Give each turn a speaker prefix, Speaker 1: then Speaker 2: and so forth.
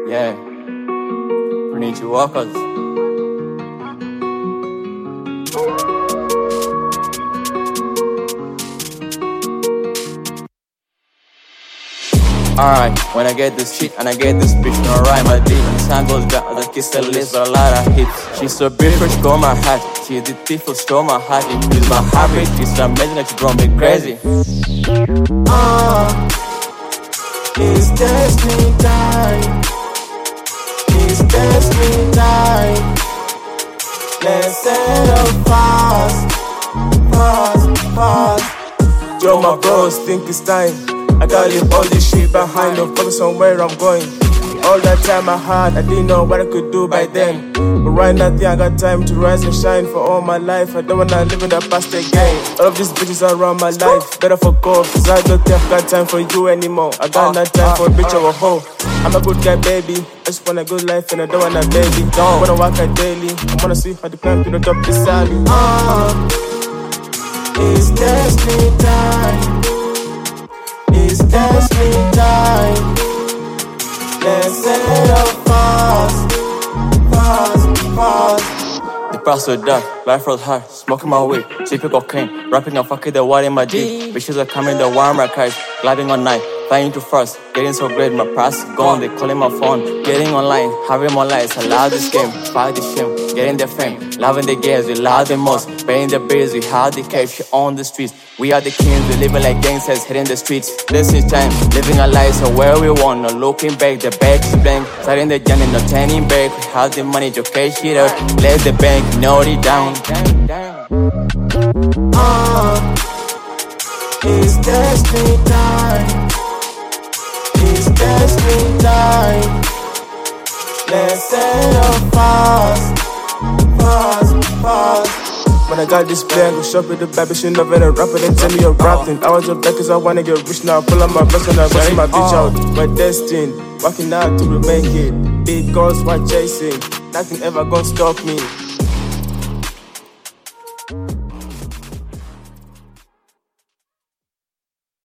Speaker 1: Yeah, Furniture Workers. Alright, when I get this shit and I get this bitch, no rhyme my deep. And the sun goes down, I kiss the list, but a lot of hits. She's so beautiful, she got my heart. She's the thief who stole my heart. It is my heartbeat, she's so amazing that she drove me crazy.
Speaker 2: It's destiny time. It's destiny time. Let's settle fast, fast, fast. Yo, my bros think it's time. I gotta leave all this shit behind, no focus on where I'm going. All that time I had, I didn't know what I could do by then. But right now, I think I got time to rise and shine for all my life. I don't wanna live in the past again. All of these bitches around my life, better fuck off, cause I don't think I've got time for you anymore. I got no time for a bitch or a hoe. I'm a good guy, baby. I just want a good life and I don't want a baby. Don't wanna work out daily, I wanna see how to climb to the top of the valley. It's destiny time. It's destiny time. Let's settle fast, fast, fast.
Speaker 1: The past was dark, life was hard, smoking my weed, sipping cocaine, rapping and fucking the water in my deep. Bitches are coming, the warm my cars, gliding all night, flying too fast, getting so great, my past is gone, they calling my phone, getting online, having more lives, I love this game, fight the shame, getting the fame, loving the games, we love the most, paying the bills, we have the cash on the streets, we are the kings, we living like gangsters, hitting the streets, this is time, living our lives, so where we want, no looking back, the back is blank, starting the journey, no turning back, we have the money to cash it out, let the bank note it down.
Speaker 2: It's destiny time. It's destiny time. Let's settle fast, fast, fast. When I got this plan, go shop with the baby, she never a rapper, then tell me you're rapping. I was a back cause I wanna get rich now. Pull up my vest and I bust my bitch out. We're destined, working hard to make it. Big goals while chasing, nothing ever gonna stop me.